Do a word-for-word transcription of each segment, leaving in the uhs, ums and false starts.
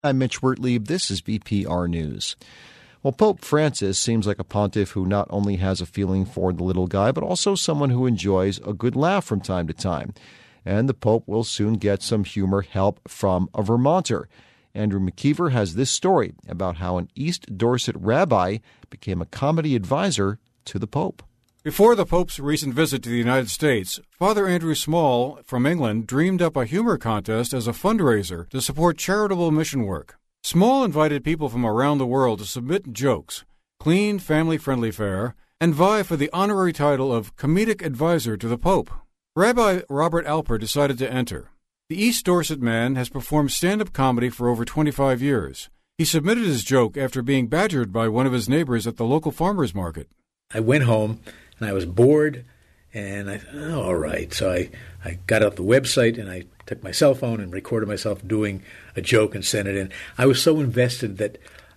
I'm Mitch Wertlieb. This is V P R News. Well, Pope Francis seems like a pontiff who not only has a feeling for the little guy, but also someone who enjoys a good laugh from time to time. And the Pope will soon get some humor help from a Vermonter. Andrew McKeever has this story about how an East Dorset rabbi became a comedy advisor to the Pope. Before the Pope's recent visit to the United States, Father Andrew Small from England dreamed up a humor contest as a fundraiser to support charitable mission work. Small invited people from around the world to submit jokes, clean, family-friendly fare, and vie for the honorary title of comedic advisor to the Pope. Rabbi Robert Alper decided to enter. The East Dorset man has performed stand-up comedy for over twenty-five years. He submitted his joke after being badgered by one of his neighbors at the local farmer's market. I went home, and I was bored, and I thought, oh, all right. So I, I got out the website, and I took my cell phone and recorded myself doing a joke and sent it in. I was so invested that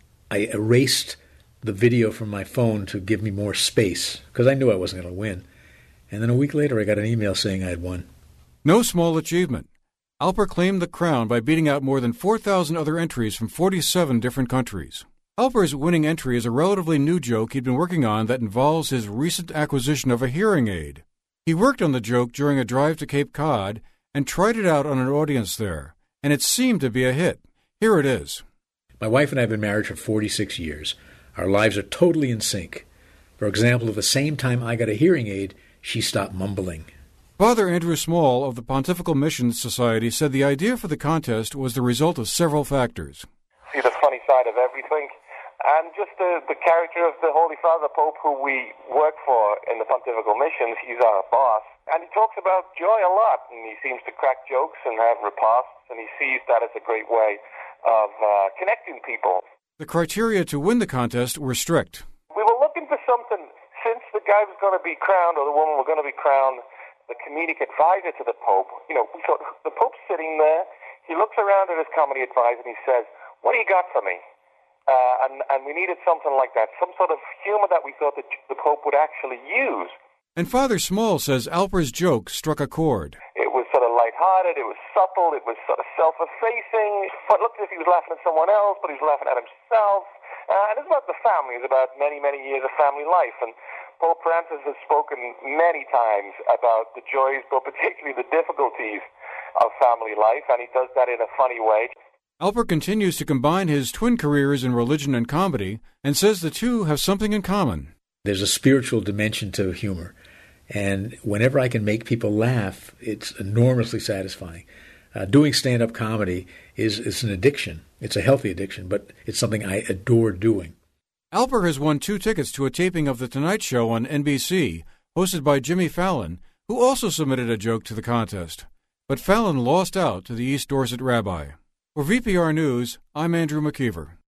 I erased the video from my phone to give me more space, because I knew I wasn't going to win. And then a week later, I got an email saying I had won. No small achievement. Alper claimed the crown by beating out more than four thousand other entries from forty-seven different countries. Alper's winning entry is a relatively new joke he'd been working on that involves his recent acquisition of a hearing aid. He worked on the joke during a drive to Cape Cod and tried it out on an audience there, and it seemed to be a hit. Here it is. My wife and I have been married for forty-six years. Our lives are totally in sync. For example, at the same time I got a hearing aid, she stopped mumbling. Father Andrew Small of the Pontifical Mission Society said the idea for the contest was the result of several factors. See the funny side of everything, and just the, the character of the Holy Father Pope who we work for in the Pontifical Missions. He's our boss, and he talks about joy a lot, and he seems to crack jokes and have repasts, and he sees that as a great way of uh, connecting people. The criteria to win the contest were strict. We were looking for something, since the guy was going to be crowned, or the woman was going to be crowned, the comedic advisor to the Pope. You know, we thought, the Pope's sitting there, he looks around at his comedy advisor and he says, "What do you got for me?" Uh, and, and we needed something like that, some sort of humor that we thought that the Pope would actually use. And Father Small says Alper's joke struck a chord. It was sort of lighthearted, it was subtle, it was sort of self-effacing. It looked as if he was laughing at someone else, but he was laughing at himself. Uh, and it's about the family, it's about many, many years of family life. And Pope Francis has spoken many times about the joys, but particularly the difficulties of family life, and he does that in a funny way. Alper continues to combine his twin careers in religion and comedy and says the two have something in common. There's a spiritual dimension to humor, and whenever I can make people laugh, it's enormously satisfying. Uh, doing stand-up comedy is, is an addiction. It's a healthy addiction, but it's something I adore doing. Alper has won two tickets to a taping of The Tonight Show on N B C, hosted by Jimmy Fallon, who also submitted a joke to the contest. But Fallon lost out to the East Dorset rabbi. For V P R News, I'm Andrew McKeever.